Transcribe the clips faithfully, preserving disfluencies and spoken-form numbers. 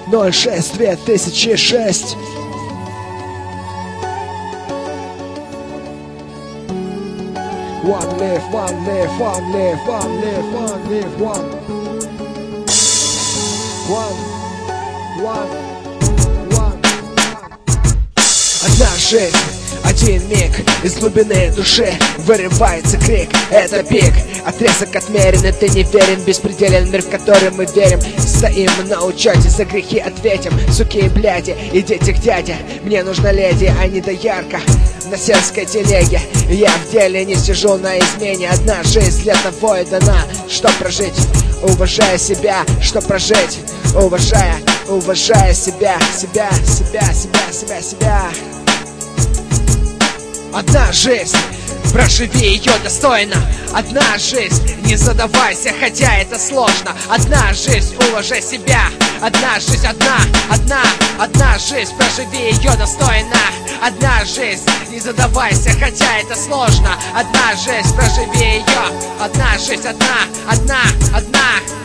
ноль шесть две тысячи шесть. One live, one live, one live, one live, one live, one. One, one, one. Одна жизнь, один миг, из глубины души вырывается крик. Это пик, отрезок отмерен, и ты не верен. Беспределен мир, в который мы верим. Стоим на учете, за грехи ответим. Суки и бляди, идите к дяде. Мне нужна леди, а не доярка на сельской телеге. Я в деле не сижу на измене. Одна жизнь для того и дана, чтоб прожить, уважая себя, чтоб прожить, уважая, уважая себя, себя, себя, себя, себя, себя. Одна жизнь, проживи ее достойно. Одна жизнь, не задавайся, хотя это сложно. Одна жизнь, уважай себя. Одна жизнь, одна, одна, одна жизнь, проживи ее достойно. Одна жизнь, не задавайся, хотя это сложно. Одна жизнь, проживи ее. Одна жизнь, одна, одна, одна.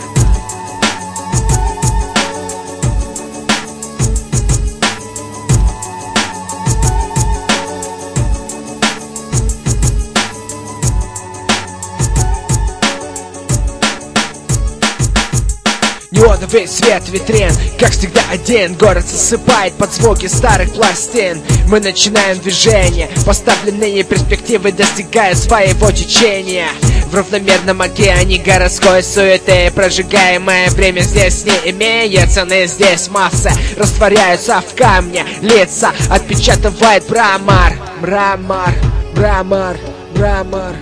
Неоновый свет витрин, как всегда один. Город засыпает под звуки старых пластин. Мы начинаем движение, поставленные перспективы достигая своего течения. В равномерном океане городской суеты прожигаемое время здесь не имеет цены. Здесь массы растворяются в камне, лица отпечатывает мрамор. Мрамор, мрамор, мрамор.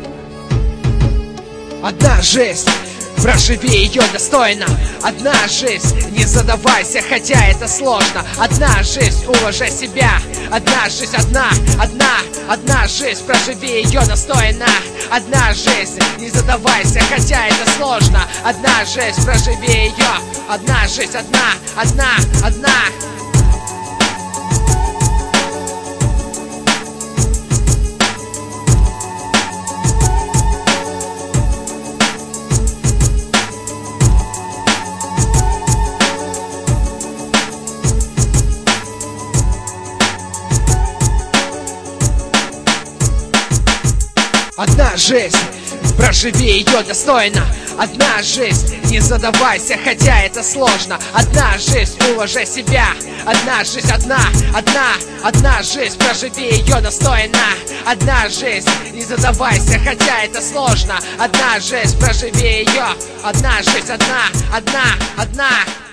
Одна жизнь, проживи ее достойно. Одна жизнь, не задавайся, хотя это сложно. Одна жизнь, уважай себя. Одна жизнь, одна, одна, одна жизнь, проживи ее достойно. Одна жизнь, не задавайся, хотя это сложно. Одна жизнь, проживи ее. Одна жизнь, одна, одна, одна. Одна жизнь, проживи ее достойно. Одна жизнь, не задавайся, хотя это сложно. Одна жизнь, уважай себя. Одна жизнь, одна, одна, одна жизнь, проживи ее достойно. Одна жизнь, не задавайся, хотя это сложно. Одна жизнь, проживи ее. Одна жизнь, одна, одна, одна.